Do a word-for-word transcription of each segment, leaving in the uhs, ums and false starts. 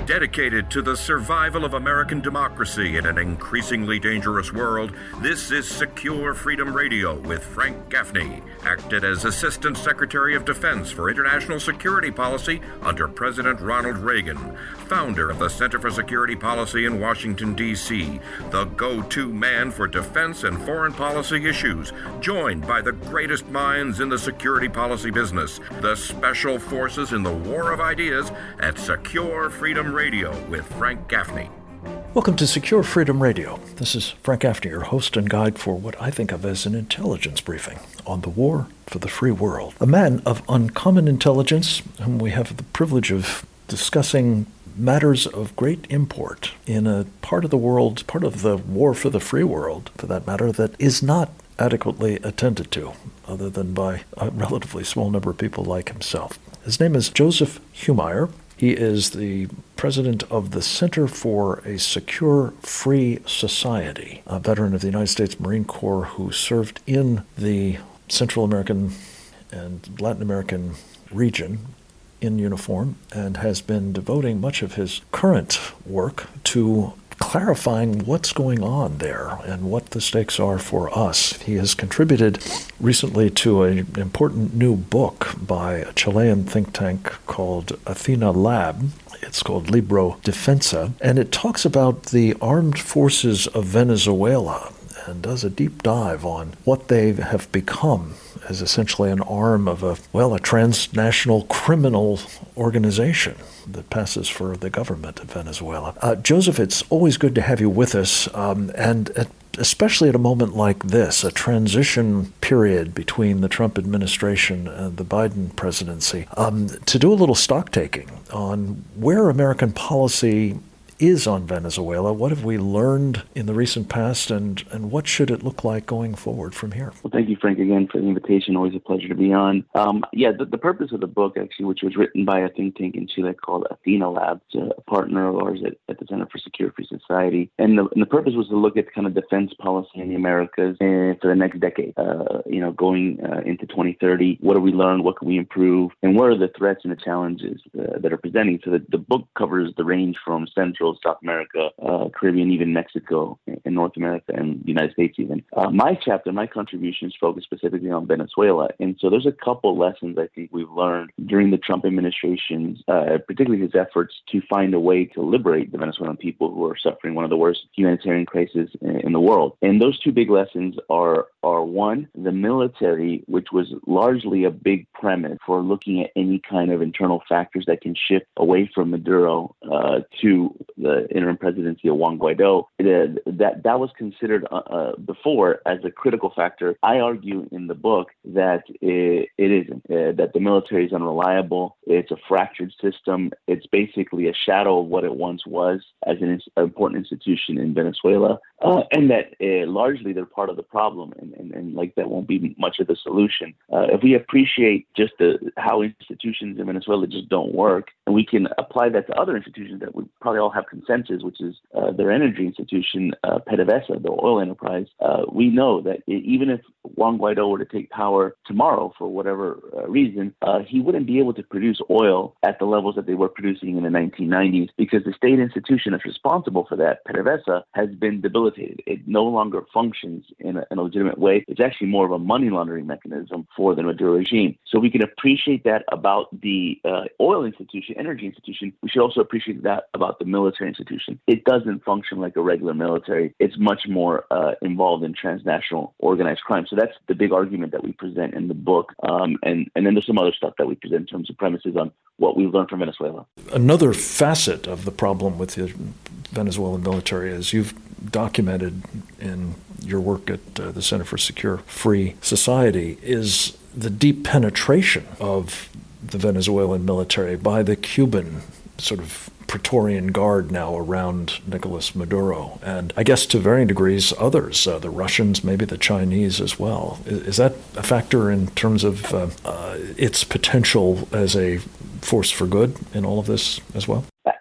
Dedicated to the survival of American democracy in an increasingly dangerous world, this is Secure Freedom Radio with Frank Gaffney, acted as Assistant Secretary of Defense for International Security Policy under President Ronald Reagan, founder of the Center for Security Policy in Washington, D C, the go-to man for defense and foreign policy issues, joined by the greatest minds in the security policy business, the special forces in the war of ideas at Secure Freedom Radio. Radio with Frank Gaffney. Welcome to Secure Freedom Radio. This is Frank Gaffney, your host and guide for what I think of as an intelligence briefing on the war for the free world. A man of uncommon intelligence, whom we have the privilege of discussing matters of great import in a part of the world, part of the war for the free world, for that matter, that is not adequately attended to, other than by a relatively small number of people like himself. His name is Joseph Humire. He is the president of the Center for a Secure Free Society, a veteran of the United States Marine Corps who served in the Central American and Latin American region in uniform and has been devoting much of his current work to clarifying what's going on there and what the stakes are for us. He has contributed recently to an important new book by a Chilean think tank called Athena Lab. It's called Libro Defensa, and it talks about the armed forces of Venezuela and does a deep dive on what they have become as essentially an arm of a, well, a transnational criminal organization that passes for the government of Venezuela. Uh, Joseph, it's always good to have you with us, um, and at, especially at a moment like this, a transition period between the Trump administration and the Biden presidency, um, to do a little stock taking on where American policy is on Venezuela. What have we learned in the recent past, and, and what should it look like going forward from here? Well, thank you, Frank, again for the invitation. Always a pleasure to be on. Um, yeah, the, the purpose of the book, actually, which was written by a think tank in Chile called Athena Lab, a partner of ours at, at the Center for Secure Free Society. And the, and the purpose was to look at kind of defense policy in the Americas uh, for the next decade, uh, you know, going uh, into twenty thirty. What have we learned? What can we improve? And what are the threats and the challenges uh, that are presenting? So the, the book covers the range from Central, South America, uh, Caribbean, even Mexico, and North America, and the United States even. Uh, my chapter, my contributions focus specifically on Venezuela. And so there's a couple lessons I think we've learned during the Trump administration's, uh, particularly his efforts to find a way to liberate the Venezuelan people who are suffering one of the worst humanitarian crises in, in the world. And those two big lessons are, are one, the military, which was largely a big premise for looking at any kind of internal factors that can shift away from Maduro uh, to the interim presidency of Juan Guaido. It, uh, that that was considered uh, uh, before as a critical factor. I argue in the book that it, it isn't, uh, that the military is unreliable. It's a fractured system. It's basically a shadow of what it once was as an ins- important institution in Venezuela, uh, and that uh, largely they're part of the problem, and, and, and like that won't be much of the solution. Uh, if we appreciate just the, how institutions in Venezuela just don't work, and we can apply that to other institutions that we probably all have consensus, which is uh, their energy institution, uh, PDVSA, the oil enterprise, uh, we know that it, even if Juan Guaido were to take power tomorrow for whatever uh, reason, uh, he wouldn't be able to produce oil at the levels that they were producing in the nineteen nineties because the state institution that's responsible for that, PDVSA, has been debilitated. It no longer functions in a, in a legitimate way. It's actually more of a money laundering mechanism for the Maduro regime. So we can appreciate that about the uh, oil institution, energy institution. We should also appreciate that about the military institution. It doesn't function like a regular military. It's much more uh, involved in transnational organized crime. So that's the big argument that we present in the book. Um, and, and then there's some other stuff that we present in terms of premises on what we've learned from Venezuela. Another facet of the problem with the Venezuelan military, as you've documented in your work at uh, the Center for Secure Free Society, is the deep penetration of the Venezuelan military by the Cuban sort of Praetorian Guard now around Nicolas Maduro, and I guess to varying degrees others, uh, the Russians, maybe the Chinese as well. Is, is that a factor in terms of uh, uh, its potential as a force for good in all of this as well?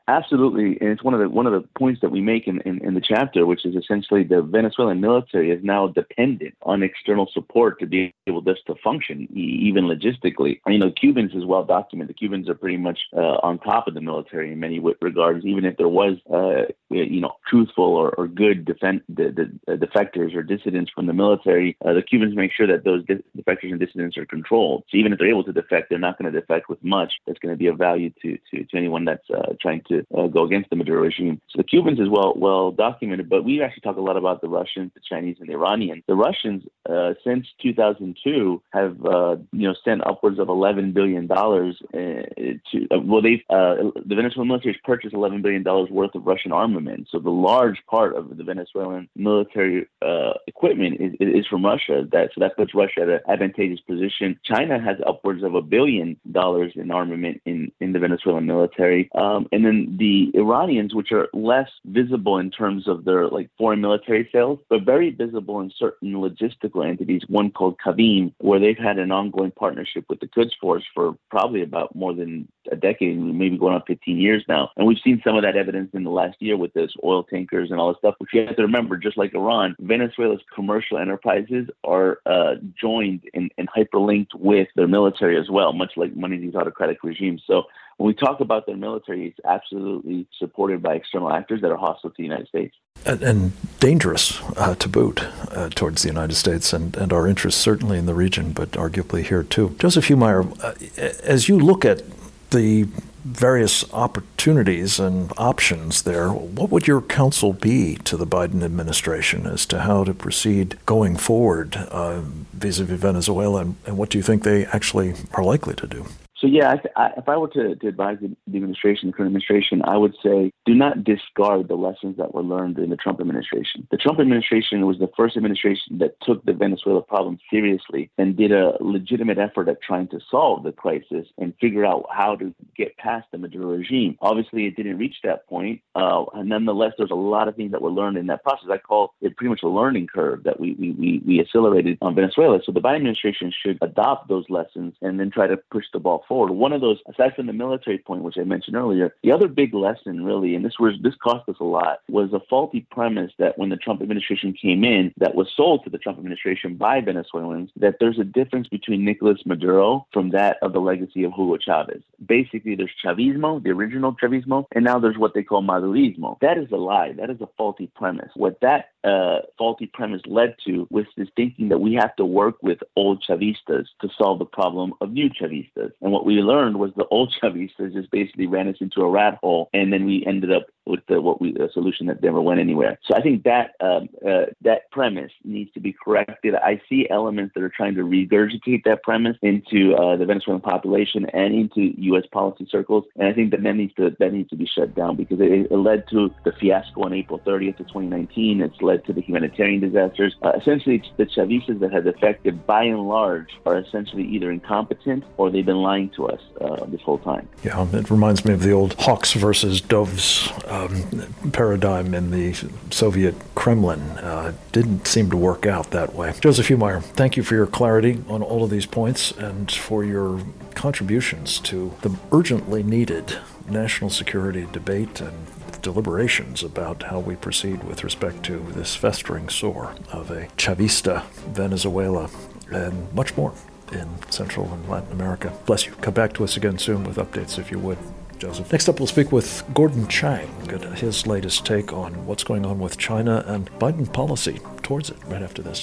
Absolutely, and it's one of the one of the points that we make in, in, in the chapter, which is essentially the Venezuelan military is now dependent on external support to be able just to function, even logistically. You know, Cubans is well documented. The Cubans are pretty much uh, on top of the military in many regards. Even if there was, uh, you know, truthful or, or good defend, the, the, uh, defectors or dissidents from the military, uh, the Cubans make sure that those defectors and dissidents are controlled. So even if they're able to defect, they're not going to defect with much that's going to be of value to to, to anyone that's uh, trying to uh, go against the Maduro regime. So the Cubans is well well documented, but we actually talk a lot about the Russians, the Chinese, and the Iranians. The Russians, uh, since two thousand two, have uh, you know sent upwards of eleven billion dollars uh, to. Uh, well, they uh, the Venezuelan military has purchased eleven billion dollars worth of Russian armament. So the large part of the Venezuelan military uh, equipment is, is from Russia. That so that puts Russia at an advantageous position. China has upwards of a billion dollars in armament in in the Venezuelan military, um, and then the Iranians, which are less visible in terms of their like foreign military sales, but very visible in certain logistical entities, one called Kavim, where they've had an ongoing partnership with the Quds Force for probably about more than a decade, maybe going on fifteen years now. And we've seen some of that evidence in the last year with this oil tankers and all this stuff, which you have to remember, just like Iran, Venezuela's commercial enterprises are uh, joined and, and hyperlinked with their military as well, much like many of these autocratic regimes. So when we talk about their military, it's absolutely supported by external actors that are hostile to the United States. And, and dangerous uh, to boot uh, towards the United States and, and our interests certainly in the region, but arguably here too. Joseph Humire, uh, as you look at the various opportunities and options there, what would your counsel be to the Biden administration as to how to proceed going forward uh, vis-a-vis Venezuela, and, and what do you think they actually are likely to do? So, yeah, I, I, if I were to, to advise the, the administration, the current administration, I would say do not discard the lessons that were learned in the Trump administration. The Trump administration was the first administration that took the Venezuela problem seriously and did a legitimate effort at trying to solve the crisis and figure out how to get past the Maduro regime. Obviously, it didn't reach that point. Uh, and nonetheless, there's a lot of things that were learned in that process. I call it pretty much a learning curve that we, we, we, we accelerated on Venezuela. So the Biden administration should adopt those lessons and then try to push the ball forward. One of those, aside from the military point, which I mentioned earlier, the other big lesson really, and this was this cost us a lot, was a faulty premise that when the Trump administration came in, that was sold to the Trump administration by Venezuelans, that there's a difference between Nicolas Maduro from that of the legacy of Hugo Chavez. Basically, there's Chavismo, the original Chavismo, and now there's what they call Madurismo. That is a lie. That is a faulty premise. What that uh, faulty premise led to was this thinking that we have to work with old Chavistas to solve the problem of new Chavistas. And what we learned was the old Chavistas just basically ran us into a rat hole, and then we ended up with the, what we a solution that never went anywhere. So I think that um, uh, that premise needs to be corrected. I see elements that are trying to regurgitate that premise into uh, the Venezuelan population and into U S policy circles, and I think that that needs to that needs to be shut down because it, it led to the fiasco on April thirtieth of twenty nineteen. It's led to the humanitarian disasters. Uh, essentially, the Chavistas that have defected, by and large, are essentially either incompetent or they've been lying to us uh, this whole time. Yeah, it reminds me of the old hawks versus doves um, paradigm in the Soviet Kremlin. Uh, didn't seem to work out that way. Joseph Humire, thank you for your clarity on all of these points and for your contributions to the urgently needed national security debate and deliberations about how we proceed with respect to this festering sore of a Chavista Venezuela and much more in Central and Latin America. Bless you. Come back to us again soon with updates if you would, Joseph. Next up, we'll speak with Gordon Chang, get his latest take on what's going on with China and Biden policy towards it right after this.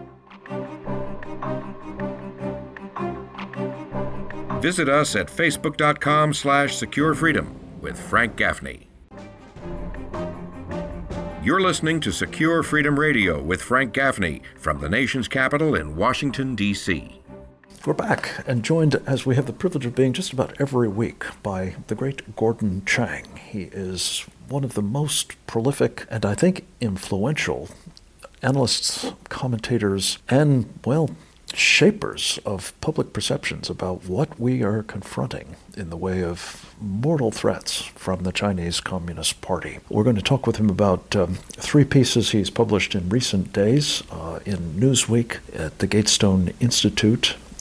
Visit us at facebook.com slash secure freedom with Frank Gaffney. You're listening to Secure Freedom Radio with Frank Gaffney from the nation's capital in Washington, D C We're back and joined, as we have the privilege of being just about every week, by the great Gordon Chang. He is one of the most prolific and I think influential analysts, commentators, and, well, shapers of public perceptions about what we are confronting in the way of mortal threats from the Chinese Communist Party. We're going to talk with him about um, three pieces he's published in recent days uh, in Newsweek, at the Gatestone Institute,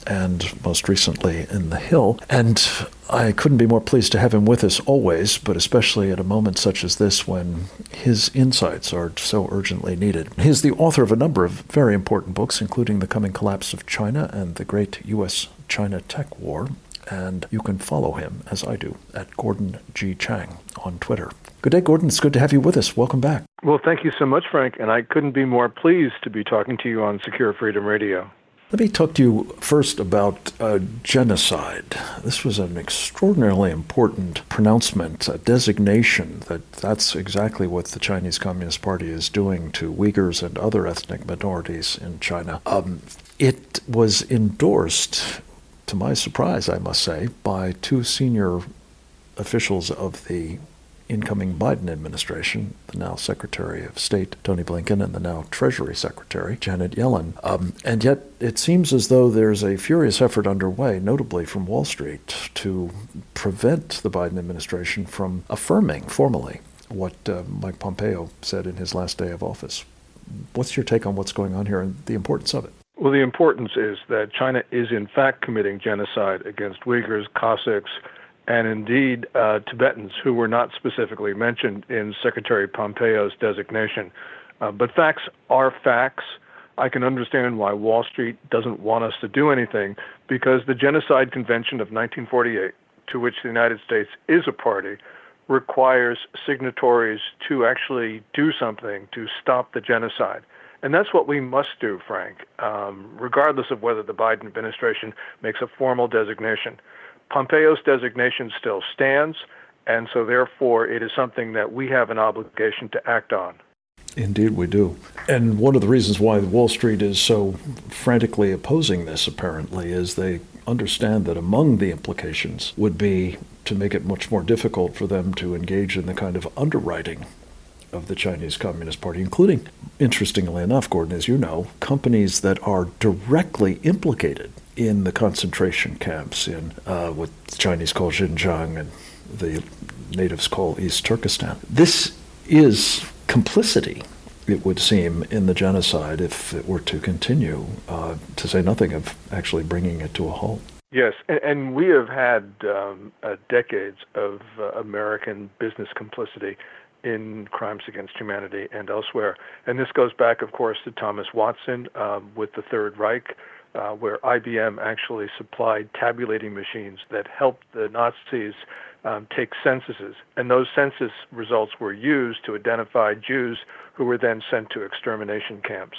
and most recently in The Hill. And I couldn't be more pleased to have him with us always, but especially at a moment such as this when his insights are so urgently needed. He's the author of a number of very important books, including The Coming Collapse of China and The Great U S China Tech War. And you can follow him, as I do, at Gordon G. Chang on Twitter. Good day, Gordon. It's good to have you with us. Welcome back. Well, thank you so much, Frank, and I couldn't be more pleased to be talking to you on Secure Freedom Radio. Let me talk to you first about uh, genocide. This was an extraordinarily important pronouncement, a designation that that's exactly what the Chinese Communist Party is doing to Uyghurs and other ethnic minorities in China. Um, it was endorsed, to my surprise, I must say, by two senior officials of the incoming Biden administration, the now Secretary of State, Tony Blinken, and the now Treasury Secretary, Janet Yellen. Um, and yet it seems as though there's a furious effort underway, notably from Wall Street, to prevent the Biden administration from affirming formally what uh, Mike Pompeo said in his last day of office. What's your take on what's going on here and the importance of it? Well, the importance is that China is in fact committing genocide against Uyghurs, Cossacks, and indeed uh, Tibetans, who were not specifically mentioned in Secretary Pompeo's designation. Uh, but facts are facts. I can understand why Wall Street doesn't want us to do anything, because the Genocide Convention of nineteen forty-eight, to which the United States is a party, requires signatories to actually do something to stop the genocide. And that's what we must do, Frank, um, regardless of whether the Biden administration makes a formal designation. Pompeo's designation still stands, and so therefore it is something that we have an obligation to act on. Indeed we do. And one of the reasons why Wall Street is so frantically opposing this, apparently, is they understand that among the implications would be to make it much more difficult for them to engage in the kind of underwriting of the Chinese Communist Party, including, interestingly enough, Gordon, as you know, companies that are directly implicated in the concentration camps in uh, what the Chinese call Xinjiang and the natives call East Turkestan. This is complicity, it would seem, in the genocide if it were to continue, uh, to say nothing of actually bringing it to a halt. Yes, and, and we have had um, uh, decades of uh, American business complicity in crimes against humanity and elsewhere. And this goes back, of course, to Thomas Watson um, with the Third Reich, uh, where I B M actually supplied tabulating machines that helped the Nazis um, take censuses. And those census results were used to identify Jews who were then sent to extermination camps.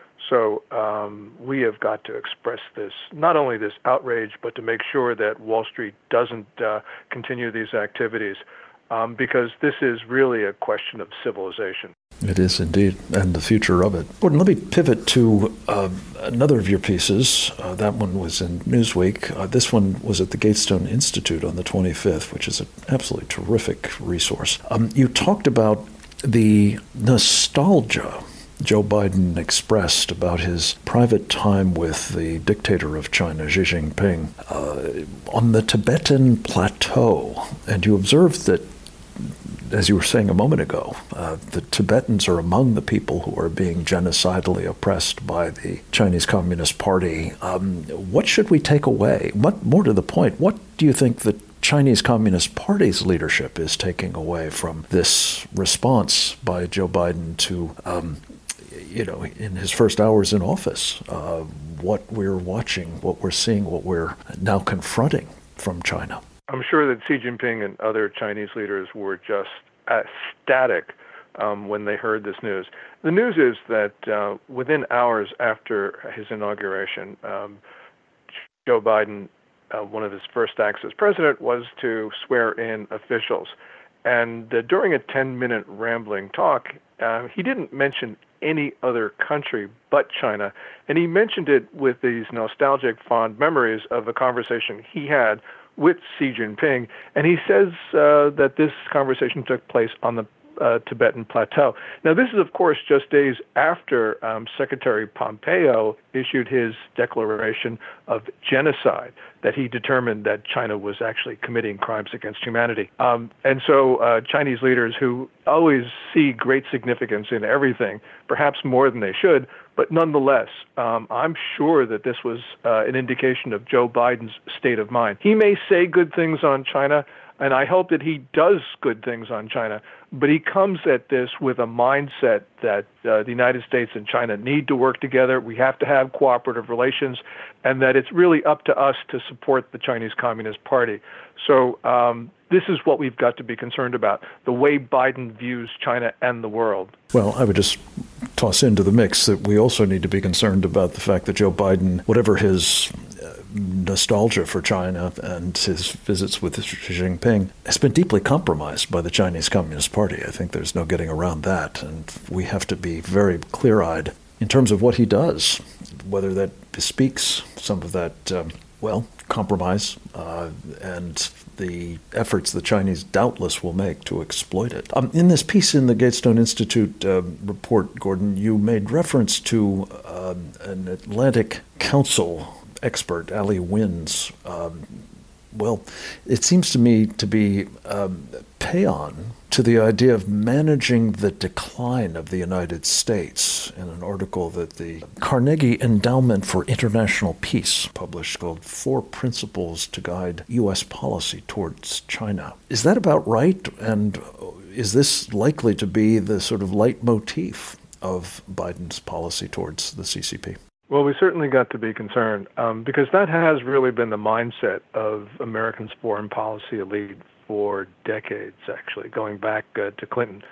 So um, we have got to express this, not only this outrage, but to make sure that Wall Street doesn't uh, continue these activities. Um, because this is really a question of civilization. It is indeed, and the future of it. Gordon, let me pivot to uh, another of your pieces. Uh, that one was in Newsweek. Uh, this one was at the Gatestone Institute on the twenty-fifth, which is an absolutely terrific resource. Um, you talked about the nostalgia Joe Biden expressed about his private time with the dictator of China, Xi Jinping, uh, on the Tibetan plateau. And you observed that, as you were saying a moment ago, uh, the Tibetans are among the people who are being genocidally oppressed by the Chinese Communist Party. Um, what should we take away? What, more to the point, what do you think the Chinese Communist Party's leadership is taking away from this response by Joe Biden to, um, you know, in his first hours in office, uh, what we're watching, what we're seeing, what we're now confronting from China? I'm sure that Xi Jinping and other Chinese leaders were just ecstatic um, when they heard this news. The news is that uh, within hours after his inauguration, um, Joe Biden, uh, one of his first acts as president was to swear in officials. And uh, during a ten-minute rambling talk, uh, he didn't mention any other country but China. And he mentioned it with these nostalgic, fond memories of a conversation he had with Xi Jinping. And he says uh, that this conversation took place on the uh, Tibetan Plateau. Now, this is, of course, just days after um, Secretary Pompeo issued his declaration of genocide, that he determined that China was actually committing crimes against humanity. Um, and so uh, Chinese leaders who always see great significance in everything, perhaps more than they should, but nonetheless, um, I'm sure that this was uh, an indication of Joe Biden's state of mind. He may say good things on China, and I hope that he does good things on China, but he comes at this with a mindset that uh, the United States and China need to work together. We have to have cooperative relations, and that it's really up to us to support the Chinese Communist Party. So um, this is what we've got to be concerned about, the way Biden views China and the world. Well, I would just toss into the mix that we also need to be concerned about the fact that Joe Biden, whatever his nostalgia for China and his visits with Xi Jinping, has been deeply compromised by the Chinese Communist Party. I think there's no getting around that, and we have to be very clear-eyed in terms of what he does, whether that bespeaks some of that, um, well, compromise uh, and the efforts the Chinese doubtless will make to exploit it. Um, in this piece in the Gatestone Institute uh, report, Gordon, you made reference to uh, an Atlantic Council expert, Ali Wynn's, um, well, it seems to me to be um, paean to the idea of managing the decline of the United States in an article that the Carnegie Endowment for International Peace published called Four Principles to Guide U S Policy Towards China. Is that about right? And is this likely to be the sort of leitmotif of Biden's policy towards the C C P? Well, we certainly got to be concerned um, because that has really been the mindset of Americans' foreign policy elite for decades, actually, going back uh, to Clinton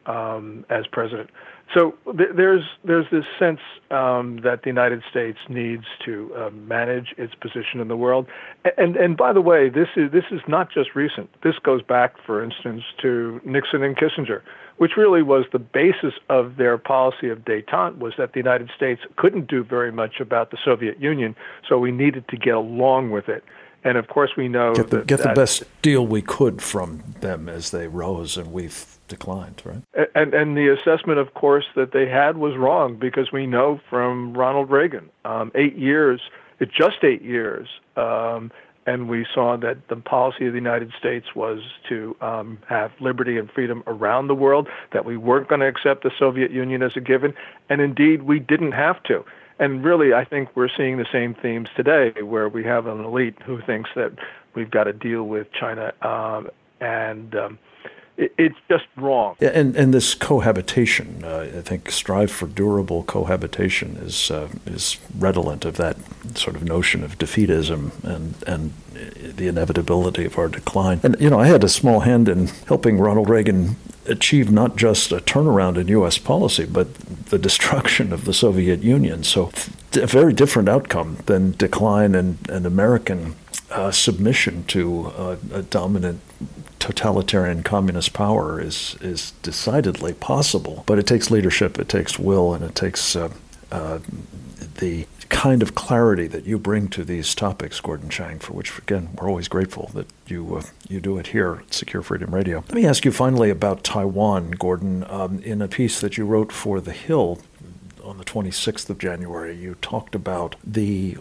um, as president. So th- there's there's this sense um, that the United States needs to uh, manage its position in the world. And and by the way, this is this is not just recent. This goes back, for instance, to Nixon and Kissinger, which really was the basis of their policy of détente, was that the United States couldn't do very much about the Soviet Union, so we needed to get along with it. And of course, we know get the, that get the that, best deal we could from them as they rose, and we've declined, right? And and the assessment, of course, that they had was wrong, because we know from Ronald Reagan, um, eight years, it just eight years, um, and we saw that the policy of the United States was to um, have liberty and freedom around the world, that we weren't going to accept the Soviet Union as a given, and indeed we didn't have to. And really, I think we're seeing the same themes today, where we have an elite who thinks that we've got to deal with China, um, and um, it, it's just wrong. Yeah, and, and this cohabitation, uh, I think strive for durable cohabitation is uh, is redolent of that sort of notion of defeatism and, and the inevitability of our decline. And, you know, I had a small hand in helping Ronald Reagan achieve not just a turnaround in U S policy, but the destruction of the Soviet Union. So a very different outcome than decline and, and American uh, submission to uh, a dominant totalitarian communist power is is decidedly possible. But it takes leadership, it takes will, and it takes uh, uh, the kind of clarity that you bring to these topics, Gordon Chang, for which, again, we're always grateful that you uh, you do it here at Secure Freedom Radio. Let me ask you finally about Taiwan, Gordon. Um, in a piece that you wrote for The Hill on the twenty-sixth of January, you talked about the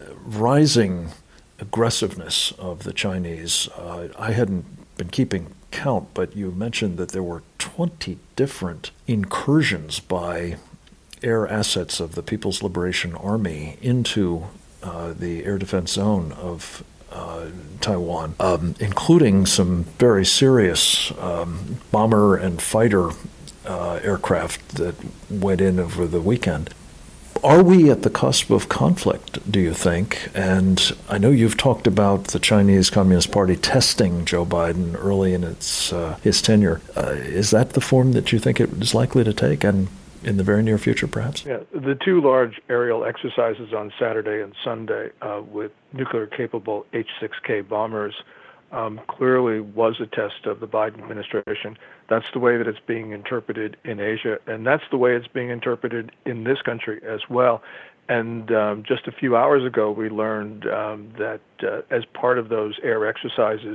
rising aggressiveness of the Chinese. Uh, I hadn't been keeping count, but you mentioned that there were twenty different incursions by air assets of the People's Liberation Army into uh, the air defense zone of uh, Taiwan, um, including some very serious um, bomber and fighter uh, aircraft that went in over the weekend. Are we at the cusp of conflict, do you think? And I know you've talked about the Chinese Communist Party testing Joe Biden early in its uh, his tenure. Uh, is that the form that you think it is likely to take, and in the very near future, perhaps? Yeah, the two large aerial exercises on Saturday and Sunday uh, with nuclear-capable H six K bombers um, clearly was a test of the Biden administration. That's the way that it's being interpreted in Asia, and that's the way it's being interpreted in this country as well. And um, just a few hours ago, we learned um, that uh, as part of those air exercises,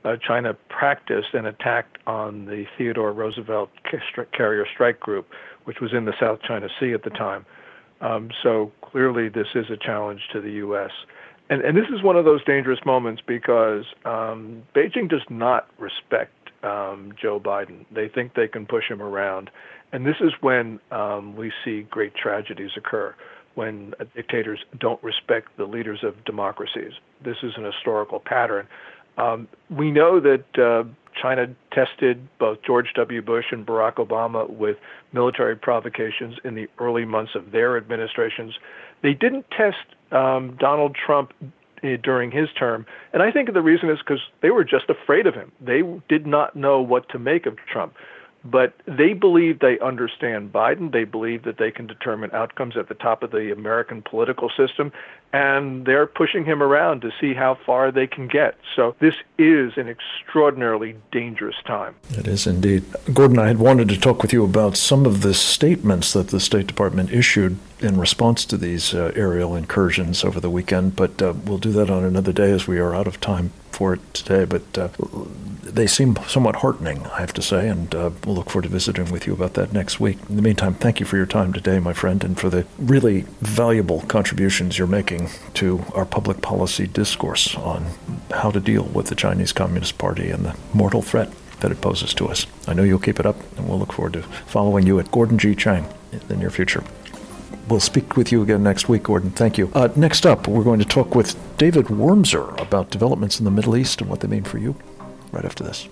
uh, China practiced and attacked on the Theodore Roosevelt Carrier Strike Group, which was in the South China Sea at the time. Um, so clearly this is a challenge to the U S. And, and this is one of those dangerous moments because um, Beijing does not respect um, Joe Biden. They think they can push him around. And this is when um, we see great tragedies occur, when uh, dictators don't respect the leaders of democracies. This is an historical pattern. Um, we know that uh, China tested both George W. Bush and Barack Obama with military provocations in the early months of their administrations. They didn't test um, Donald Trump uh, during his term, and I think the reason is because they were just afraid of him. They did not know what to make of Trump. But they believe they understand Biden. They believe that they can determine outcomes at the top of the American political system, and they're pushing him around to see how far they can get. So this is an extraordinarily dangerous time. It is indeed. Gordon, I had wanted to talk with you about some of the statements that the State Department issued in response to these uh, aerial incursions over the weekend, but uh, we'll do that on another day as we are out of time for it today. But uh, they seem somewhat heartening, I have to say, and uh, we'll look forward to visiting with you about that next week. In the meantime, thank you for your time today, my friend, and for the really valuable contributions you're making to our public policy discourse on how to deal with the Chinese Communist Party and the mortal threat that it poses to us. I know you'll keep it up, and we'll look forward to following you at Gordon G. Chang in the near future. We'll speak with you again next week, Gordon. Thank you. Uh, next up, we're going to talk with David Wurmser about developments in the Middle East and what they mean for you right after this.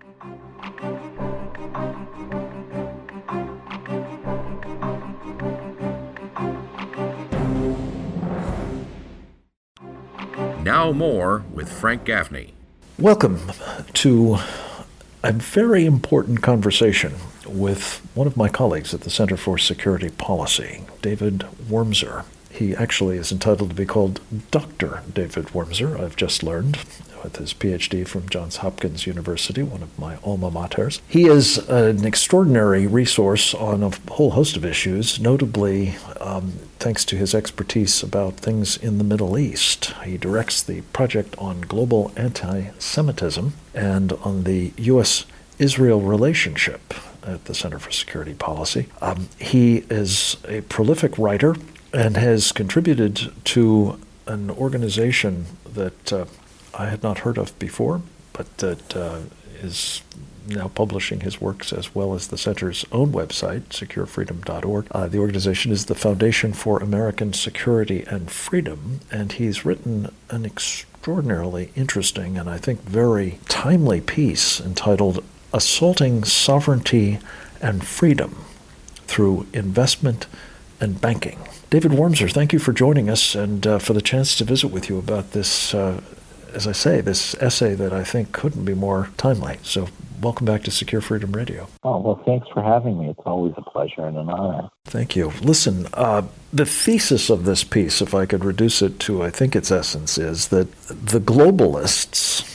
Now more with Frank Gaffney. Welcome to a very important conversation with one of my colleagues at the Center for Security Policy, David Wurmser. He actually is entitled to be called Doctor David Wurmser, I've just learned, with his P H D from Johns Hopkins University, one of my alma maters. He is an extraordinary resource on a whole host of issues, notably um, thanks to his expertise about things in the Middle East. He directs the project on global anti-Semitism and on the U S Israel relationship at the Center for Security Policy. Um, he is a prolific writer and has contributed to an organization that uh, I had not heard of before, but that uh, is now publishing his works as well as the Center's own website, secure freedom dot org. Uh, the organization is the Foundation for American Security and Freedom, and he's written an extraordinarily interesting and I think very timely piece entitled Assaulting Sovereignty and Freedom Through Investment and Banking. David Wurmser, thank you for joining us and uh, for the chance to visit with you about this, uh, as I say, this essay that I think couldn't be more timely. So welcome back to Secure Freedom Radio. Oh, well, thanks for having me. It's always a pleasure and an honor. Thank you. Listen, uh, the thesis of this piece, if I could reduce it to, I think, its essence, is that the globalists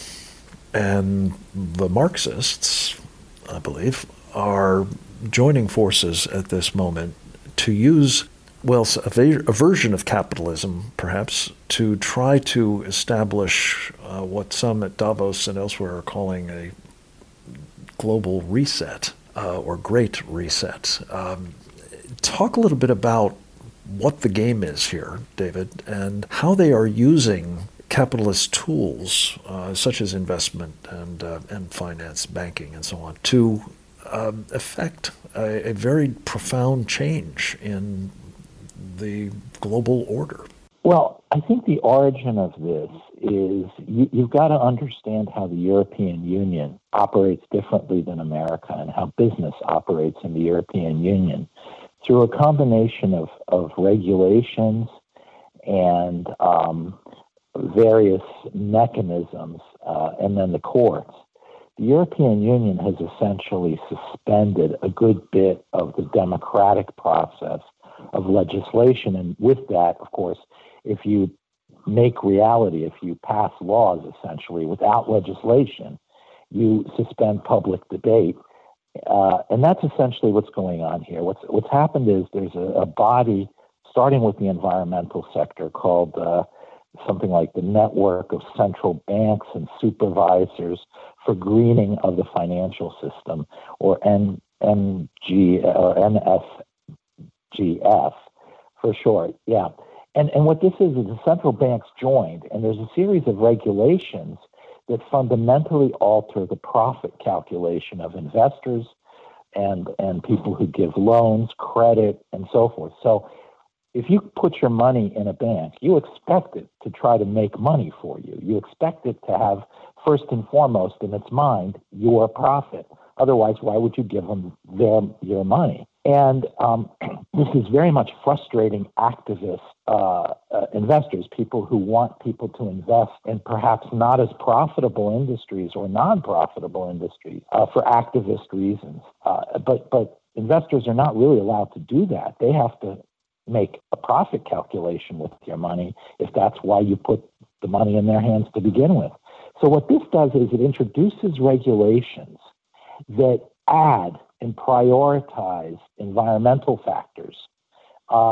and the Marxists, I believe, are joining forces at this moment to use, well, a, va- a version of capitalism, perhaps, to try to establish uh, what some at Davos and elsewhere are calling a global reset uh, or great reset. Um, talk a little bit about what the game is here, David, and how they are using capitalist tools uh, such as investment and uh, and finance, banking, and so on, to um, effect a, a very profound change in the global order. Well, I think the origin of this is you, you've got to understand how the European Union operates differently than America and how business operates in the European Union through a combination of, of regulations and um, various mechanisms, uh, and then the courts. The European Union has essentially suspended a good bit of the democratic process of legislation. And with that, of course, if you make reality, if you pass laws essentially without legislation, you suspend public debate. Uh, and that's essentially what's going on here. What's what's happened is there's a, a body, starting with the environmental sector, called uh, something like the network of central banks and supervisors for greening of the financial system, or N M G or N S G F for short. Yeah. And and what this is is the central banks joined, and there's a series of regulations that fundamentally alter the profit calculation of investors and and people who give loans, credit, and so forth. So if you put your money in a bank, you expect it to try to make money for you. You expect it to have, first and foremost in its mind, your profit. Otherwise, why would you give them their your money? And um, this is very much frustrating activist uh, uh, investors, people who want people to invest in perhaps not as profitable industries or non-profitable industries uh, for activist reasons. Uh, but but investors are not really allowed to do that. They have to make a profit calculation with your money if that's why you put the money in their hands to begin with. So what this does is it introduces regulations that add and prioritize environmental factors, uh,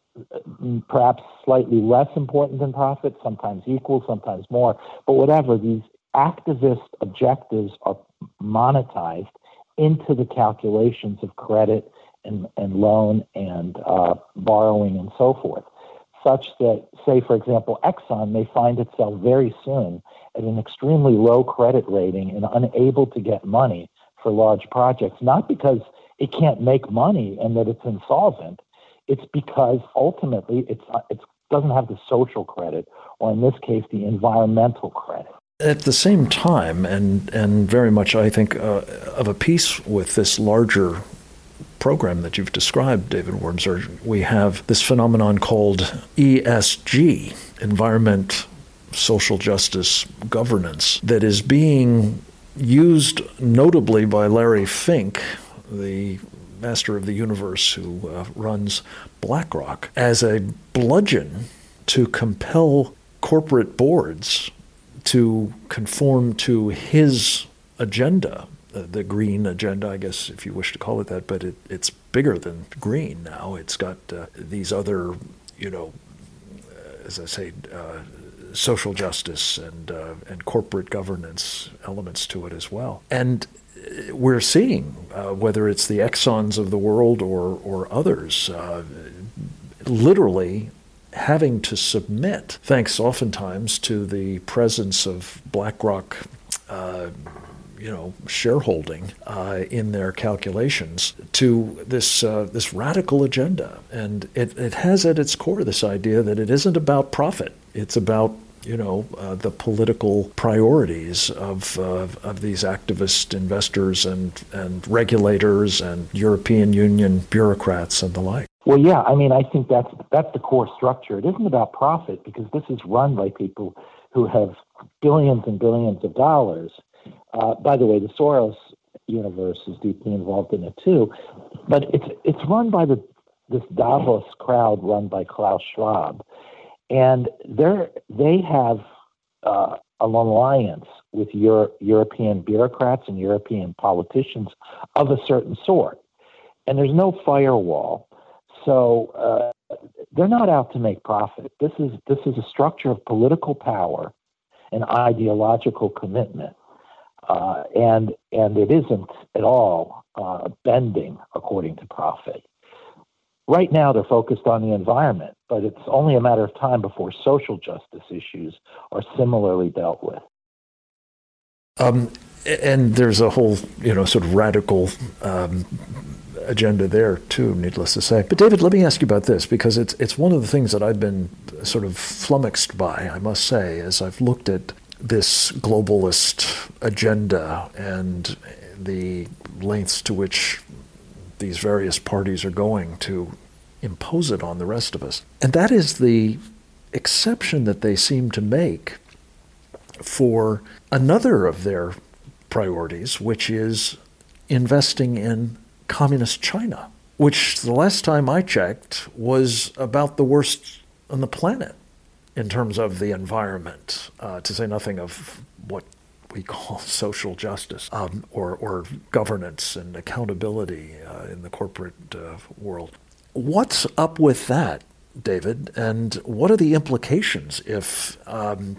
perhaps slightly less important than profit, sometimes equal, sometimes more, but whatever, these activist objectives are monetized into the calculations of credit and, and loan and uh, borrowing and so forth, such that, say, for example, Exxon may find itself very soon at an extremely low credit rating and unable to get money for large projects, not because it can't make money and that it's insolvent. It's because ultimately it's it doesn't have the social credit, or in this case, the environmental credit. At the same time, and and very much, I think, uh, of a piece with this larger program that you've described, David Wormser, we have this phenomenon called E S G, environment, social justice, governance, that is being used notably by Larry Fink, the master of the universe who uh, runs BlackRock, as a bludgeon to compel corporate boards to conform to his agenda, uh, the green agenda, I guess, if you wish to call it that, but it, it's bigger than green now. It's got uh, these other, you know, as I say, uh, social justice and uh, and corporate governance elements to it as well. And we're seeing, uh, whether it's the Exxons of the world or or others, uh, literally having to submit, thanks oftentimes to the presence of BlackRock, uh, you know, shareholding uh, in their calculations, to this uh, this radical agenda. And it, it has at its core this idea that it isn't about profit. It's about, you know, uh, the political priorities of uh, of these activist investors and, and regulators and European Union bureaucrats and the like. Well, yeah, I mean, I think that's that's the core structure. It isn't about profit because this is run by people who have billions and billions of dollars. Uh, by the way, the Soros universe is deeply involved in it too, but it's it's run by the this Davos crowd run by Klaus Schwab. And they they have uh, an alliance with Euro- European bureaucrats and European politicians of a certain sort. And there's no firewall. So uh, they're not out to make profit. This is this is a structure of political power and ideological commitment. Uh, and and it isn't at all uh, bending according to profit. Right now, they're focused on the environment, but it's only a matter of time before social justice issues are similarly dealt with. Um, and there's a whole, you know, sort of radical um, agenda there too, needless to say. But David, let me ask you about this, because it's it's one of the things that I've been sort of flummoxed by, I must say, as I've looked at this globalist agenda and the lengths to which these various parties are going to impose it on the rest of us. And that is the exception that they seem to make for another of their priorities, which is investing in communist China, which the last time I checked was about the worst on the planet in terms of the environment, uh, to say nothing of what we call social justice um, or, or governance and accountability uh, in the corporate uh, world. What's up with that? David, and what are the implications if um,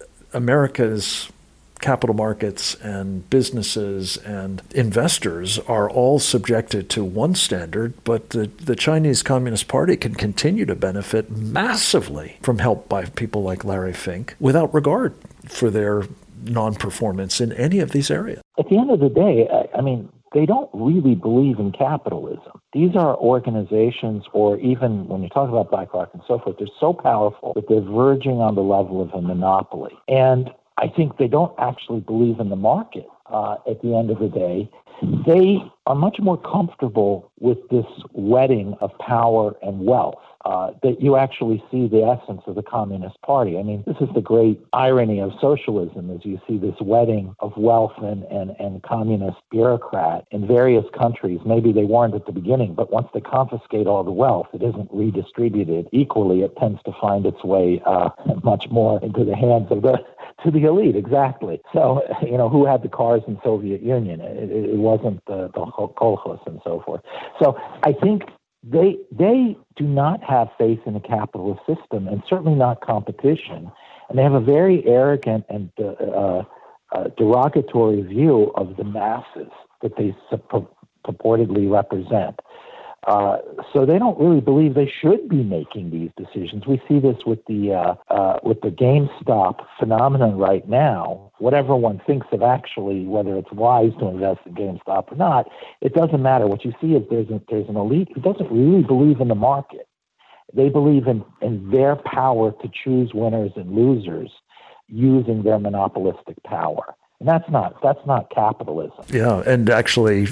America's capital markets and businesses and investors are all subjected to one standard, but the, the Chinese Communist Party can continue to benefit massively from help by people like Larry Fink without regard for their non-performance in any of these areas? At the end of the day, I, I mean, they don't really believe in capitalism. These are organizations, or even when you talk about BlackRock and so forth, they're so powerful that they're verging on the level of a monopoly. And I think they don't actually believe in the market uh, at the end of the day. They are much more comfortable with this wedding of power and wealth, uh, that you actually see the essence of the Communist Party. I mean, this is the great irony of socialism, is you see this wedding of wealth and, and, and communist bureaucrat in various countries. Maybe they weren't at the beginning, but once they confiscate all the wealth, it isn't redistributed equally. It tends to find its way uh, much more into the hands of the to the elite, exactly. So, you know, who had the cars in Soviet Union? It, it wasn't the, the kolkhoz and so forth. So I think they they do not have faith in a capitalist system, and certainly not competition. And they have a very arrogant and uh, uh, uh, derogatory view of the masses that they supp- purportedly represent. Uh, so they don't really believe they should be making these decisions. We see this with the uh, uh, with the GameStop phenomenon right now. Whatever one thinks of actually, whether it's wise to invest in GameStop or not, it doesn't matter. What you see is there's a, there's an elite who doesn't really believe in the market. They believe in, in their power to choose winners and losers using their monopolistic power, and that's not that's not capitalism. Yeah, and actually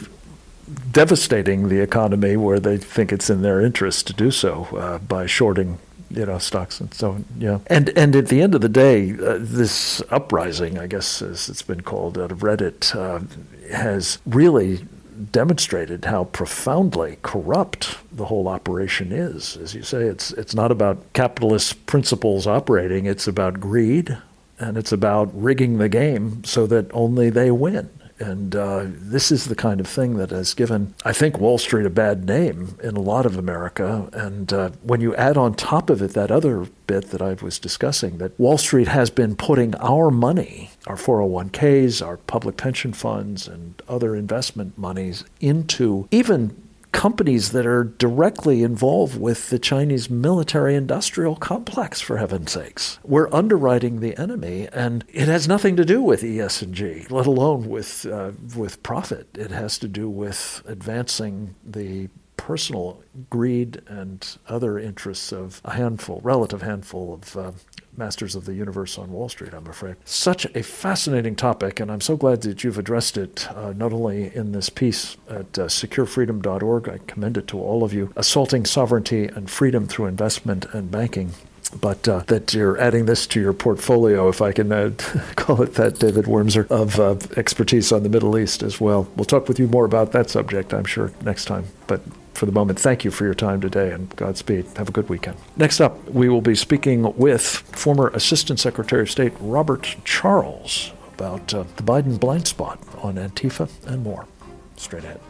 devastating the economy where they think it's in their interest to do so uh, by shorting, you know, stocks and so on. Yeah, and and at the end of the day, uh, this uprising, I guess, as it's been called out of Reddit, uh, has really demonstrated how profoundly corrupt the whole operation is. As you say, it's it's not about capitalist principles operating; it's about greed, and it's about rigging the game so that only they win. And uh, this is the kind of thing that has given, I think, Wall Street a bad name in a lot of America. And uh, when you add on top of it that other bit that I was discussing, that Wall Street has been putting our money, our four oh one k's, our public pension funds, and other investment monies into even companies that are directly involved with the Chinese military-industrial complex, for heaven's sakes. We're underwriting the enemy, and it has nothing to do with E S G, let alone with uh, with profit. It has to do with advancing the personal greed and other interests of a handful, relative handful of uh, masters of the universe on Wall Street, I'm afraid. Such a fascinating topic, and I'm so glad that you've addressed it, uh, not only in this piece at uh, secure freedom dot org, I commend it to all of you, Assaulting Sovereignty and Freedom Through Investment and Banking, but uh, that you're adding this to your portfolio, if I can uh, call it that, David Wormser, of uh, expertise on the Middle East as well. We'll talk with you more about that subject, I'm sure, next time, but for the moment, thank you for your time today, and Godspeed. Have a good weekend. Next up, we will be speaking with former Assistant Secretary of State Robert Charles about uh, the Biden blind spot on Antifa and more. Straight ahead.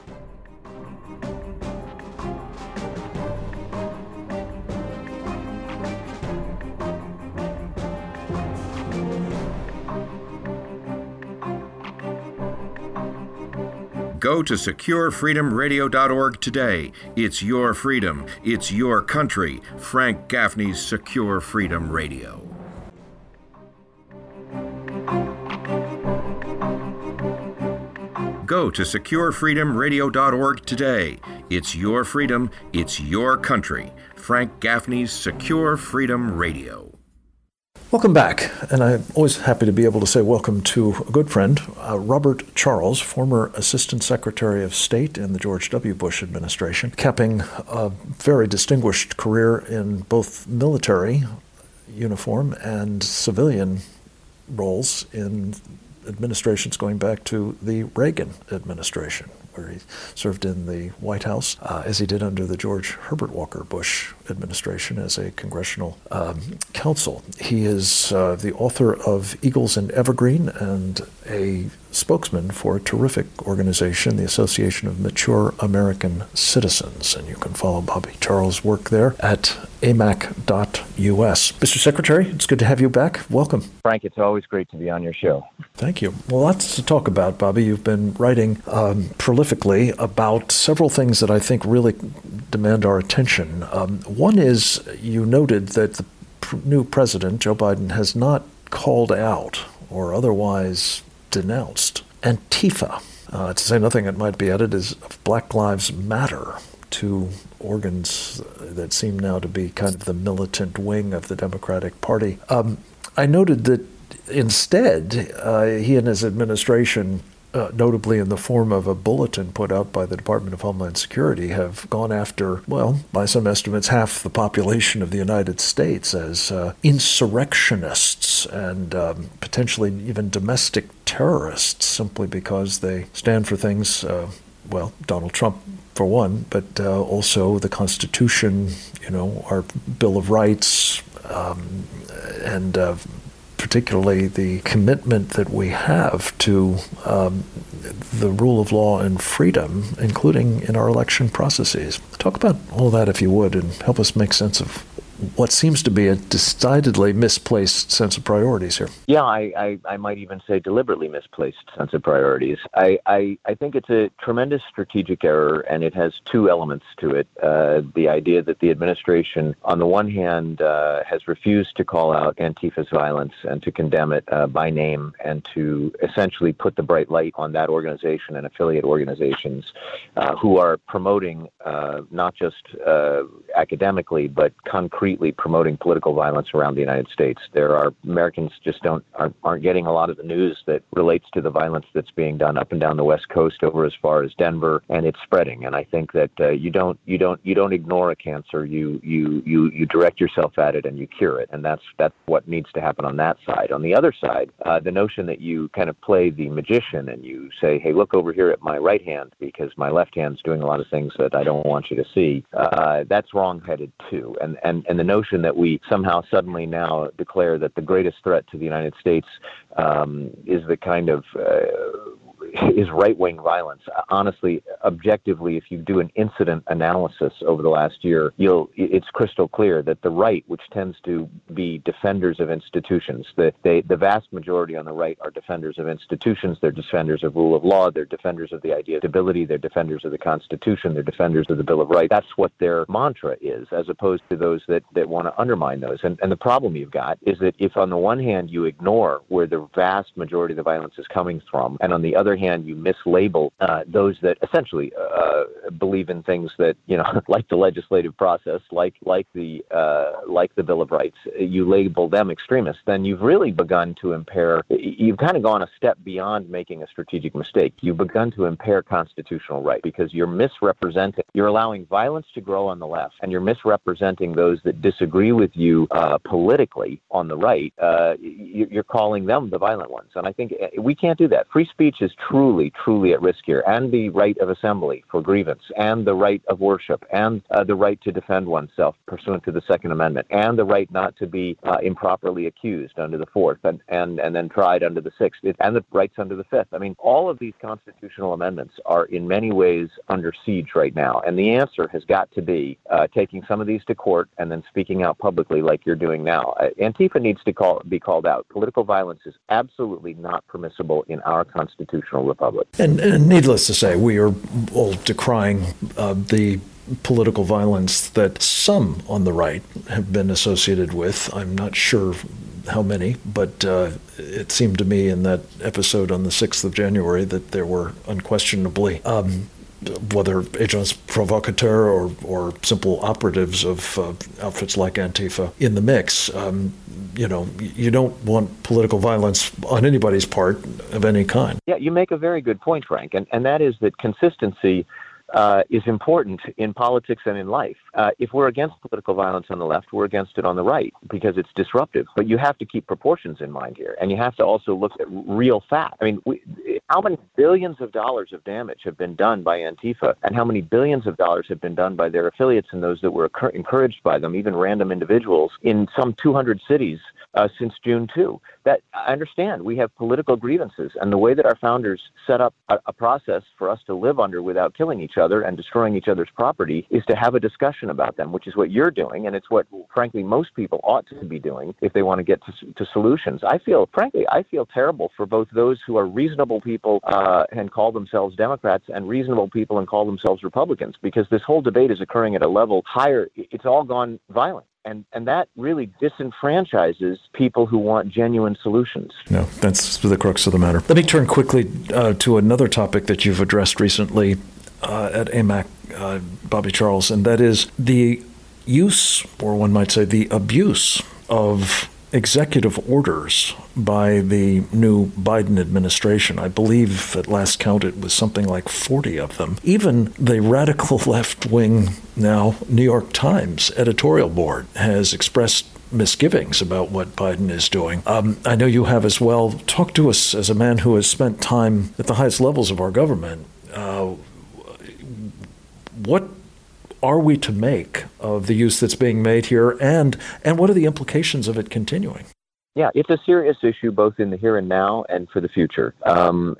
Go to secure freedom radio dot org today. It's your freedom. It's your country. Frank Gaffney's Secure Freedom Radio. Go to secure freedom radio dot org today. It's your freedom. It's your country. Frank Gaffney's Secure Freedom Radio. Welcome back, and I'm always happy to be able to say welcome to a good friend, uh, Robert Charles, former Assistant Secretary of State in the George W. Bush administration, capping a very distinguished career in both military uniform and civilian roles in administrations going back to the Reagan administration, where he served in the White House, uh, as he did under the George Herbert Walker Bush administration as a congressional um, counsel. He is uh, the author of Eagles and Evergreen and a spokesman for a terrific organization, the Association of Mature American Citizens. And you can follow Bobby Charles' work there at A M A C dot U S. Mister Secretary, it's good to have you back. Welcome. Frank, it's always great to be on your show. Thank you. Well, lots to talk about, Bobby. You've been writing um, prolifically about several things that I think really demand our attention. Um, one is you noted that the pr- new president, Joe Biden, has not called out or otherwise denounced Antifa. Uh, to say nothing, it might be added, is Black Lives Matter, two organs that seem now to be kind of the militant wing of the Democratic Party. Um, I noted that instead, uh, he and his administration, uh, notably in the form of a bulletin put out by the Department of Homeland Security, have gone after, well, by some estimates, half the population of the United States as uh, insurrectionists and um, potentially even domestic terrorists simply because they stand for things, uh, well, Donald Trump for one, but uh, also the Constitution, you know, our Bill of Rights, um, and uh, particularly the commitment that we have to um, the rule of law and freedom, including in our election processes. Talk about all that, if you would, and help us make sense of what seems to be a decidedly misplaced sense of priorities here. Yeah, I, I, I might even say deliberately misplaced sense of priorities. I, I, I think it's a tremendous strategic error, and it has two elements to it. Uh, the idea that the administration, on the one hand, uh, has refused to call out Antifa's violence and to condemn it uh, by name and to essentially put the bright light on that organization and affiliate organizations uh, who are promoting uh, not just uh, academically, but concretely promoting political violence around the United States. There are Americans just don't aren't, aren't getting a lot of the news that relates to the violence that's being done up and down the West Coast over as far as Denver, and it's spreading. And I think that uh, you don't you don't you don't ignore a cancer. You you you you direct yourself at it and you cure it, and that's that's what needs to happen on that side. On the other side, uh, the notion that you kind of play the magician and you say, "Hey, look over here at my right hand because my left hand's doing a lot of things that I don't want you to see," uh, that's wrong-headed too. And and and the notion that we somehow suddenly now declare that the greatest threat to the United States um, is the kind of uh, is right-wing violence. Honestly, objectively, if you do an incident analysis over the last year, you'll it's crystal clear that the right, which tends to be defenders of institutions, the, they, the vast majority on the right are defenders of institutions, they're defenders of rule of law, they're defenders of the idea of stability, they're defenders of the Constitution, they're defenders of the Bill of Rights. That's what their mantra is, as opposed to those that, that want to undermine those. And, and the problem you've got is that if on the one hand you ignore where the vast majority of the violence is coming from, and on the other hand, you mislabel uh, those that essentially uh, believe in things that, you know, like the legislative process, like like the uh, like the Bill of Rights, you label them extremists, then you've really begun to impair, you've kind of gone a step beyond making a strategic mistake. You've begun to impair constitutional right because you're misrepresenting, you're allowing violence to grow on the left, and you're misrepresenting those that disagree with you uh, politically on the right. Uh, you're calling them the violent ones. And I think we can't do that. Free speech is truly, truly at risk here, and the right of assembly for grievance, and the right of worship, and uh, the right to defend oneself pursuant to the Second Amendment, and the right not to be uh, improperly accused under the Fourth, and, and, and then tried under the Sixth, and the rights under the Fifth. I mean, all of these constitutional amendments are in many ways under siege right now, and the answer has got to be uh, taking some of these to court and then speaking out publicly like you're doing now. Uh, Antifa needs to call, be called out. Political violence is absolutely not permissible in our constitutional republic. And, and needless to say, we are all decrying uh, the political violence that some on the right have been associated with. I'm not sure how many, but uh, it seemed to me in that episode on the sixth of January that there were unquestionably um, whether agents provocateurs or, or simple operatives of uh, outfits like Antifa in the mix. Um, you know, you don't want political violence on anybody's part of any kind. Yeah, you make a very good point, Frank, and, and that is that consistency Uh, is important in politics and in life. Uh, if we're against political violence on the left, we're against it on the right because it's disruptive. But you have to keep proportions in mind here, and you have to also look at real facts. I mean, we, how many billions of dollars of damage have been done by Antifa, and how many billions of dollars have been done by their affiliates and those that were encouraged by them, even random individuals, in some two hundred cities uh, since June second. That I understand we have political grievances, and the way that our founders set up a, a process for us to live under without killing each other and destroying each other's property is to have a discussion about them, which is what you're doing, and it's what, frankly, most people ought to be doing if they want to get to, to solutions. I feel, frankly, I feel terrible for both those who are reasonable people uh, and call themselves Democrats and reasonable people and call themselves Republicans, because this whole debate is occurring at a level higher. It's all gone violent. And and that really disenfranchises people who want genuine solutions. No, that's the crux of the matter. Let me turn quickly uh, to another topic that you've addressed recently uh, at A M A C, uh, Bobby Charles, and that is the use, or one might say the abuse, of executive orders by the new Biden administration. I believe at last count it was something like forty of them. Even the radical left-wing, now New York Times editorial board has expressed misgivings about what Biden is doing. Um, I know you have as well. Talk to us as a man who has spent time at the highest levels of our government. Uh, what are we to make of the use that's being made here, and and what are the implications of it continuing? Yeah, it's a serious issue both in the here and now and for the future. Um,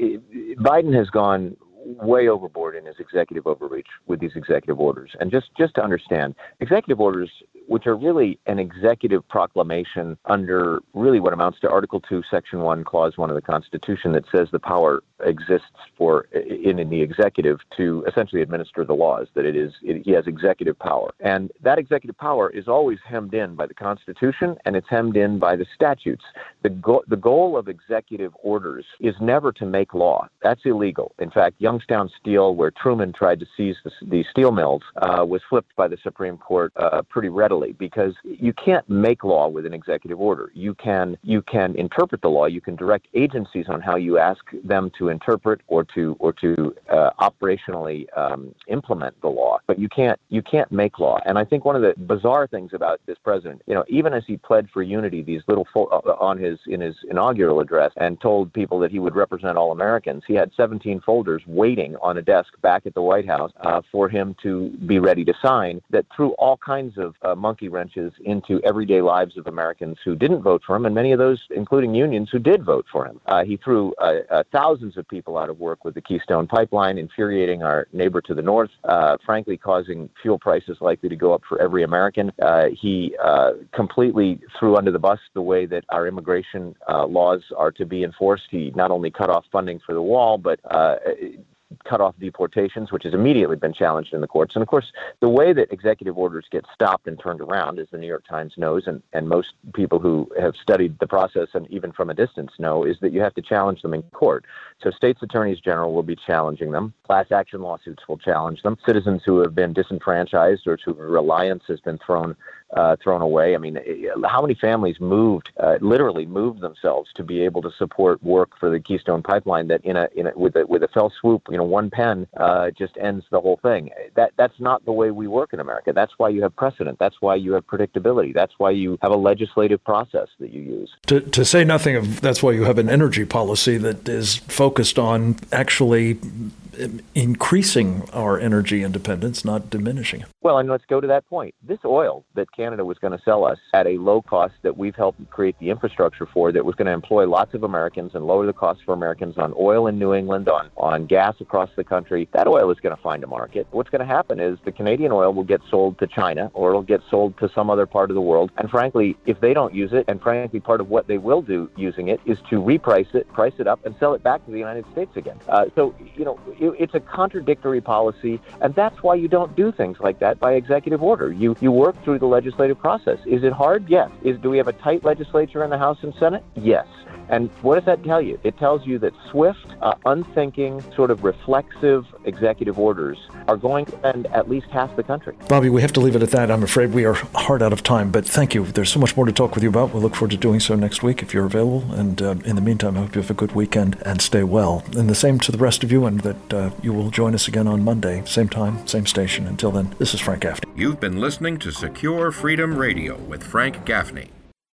it, Biden has gone way overboard in his executive overreach with these executive orders. And just, just to understand, executive orders, which are really an executive proclamation under really what amounts to Article two, Section one, Clause one of the Constitution that says the power exists for in, in the executive to essentially administer the laws, that it is it, he has executive power. And that executive power is always hemmed in by the Constitution, and it's hemmed in by the statutes. The, go- the goal of executive orders is never to make law. That's illegal. In fact, Youngstown Steel, where Truman tried to seize the, the steel mills, uh, was flipped by the Supreme Court uh, pretty readily, because you can't make law with an executive order. You can you can interpret the law. You can direct agencies on how you ask them to interpret or to or to uh, operationally um, implement the law, but you can't you can't make law. And I think one of the bizarre things about this president, you know, even as he pled for unity, these little fo- on his in his inaugural address, and told people that he would represent all Americans, he had seventeen folders waiting on a desk back at the White House uh, for him to be ready to sign, that threw all kinds of uh, monkey wrenches into everyday lives of Americans who didn't vote for him, and many of those, including unions, who did vote for him. Uh, he threw uh, uh, thousands of people out of work with the Keystone Pipeline, infuriating our neighbor to the north, uh, frankly causing fuel prices likely to go up for every American. Uh, he uh, completely threw under the bus the way that our immigration uh, laws are to be enforced. He not only cut off funding for the wall, but uh, cut off deportations, which has immediately been challenged in the courts. And of course, the way that executive orders get stopped and turned around, as the New York Times knows, and, and most people who have studied the process and even from a distance know, is that you have to challenge them in court. So states' attorneys general will be challenging them. Class action lawsuits will challenge them. Citizens who have been disenfranchised or whose reliance has been thrown Uh, thrown away. I mean, how many families moved, uh, literally moved themselves to be able to support work for the Keystone Pipeline that in a, in a with a, with a fell swoop, you know, one pen uh, just ends the whole thing. That That's not the way we work in America. That's why you have precedent. That's why you have predictability. That's why you have a legislative process that you use. To, to say nothing of, that's why you have an energy policy that is focused on actually increasing our energy independence, not diminishing it. Well, and let's go to that point. This oil that Canada was going to sell us at a low cost that we've helped create the infrastructure for, that was going to employ lots of Americans and lower the cost for Americans on oil in New England, on, on gas across the country, that oil is going to find a market. What's going to happen is the Canadian oil will get sold to China, or it'll get sold to some other part of the world. And frankly, if they don't use it, and frankly, part of what they will do using it is to reprice it, price it up, and sell it back to the United States again. Uh, so, you know, it, it's a contradictory policy, and that's why you don't do things like that by executive order. You you work through the legislative process. Is it hard? Yes. Is do we have a tight legislature in the House and Senate? Yes. And what does that tell you? It tells you that swift, uh, unthinking, sort of reflexive executive orders are going to end at least half the country. Bobby, we have to leave it at that. I'm afraid we are hard out of time, but thank you. There's so much more to talk with you about. We'll look forward to doing so next week if you're available. And uh, in the meantime, I hope you have a good weekend and stay well. And the same to the rest of you, and that uh, you will join us again on Monday, same time, same station. Until then, this is Frank Gaffney. You've been listening to Secure Freedom Radio with Frank Gaffney.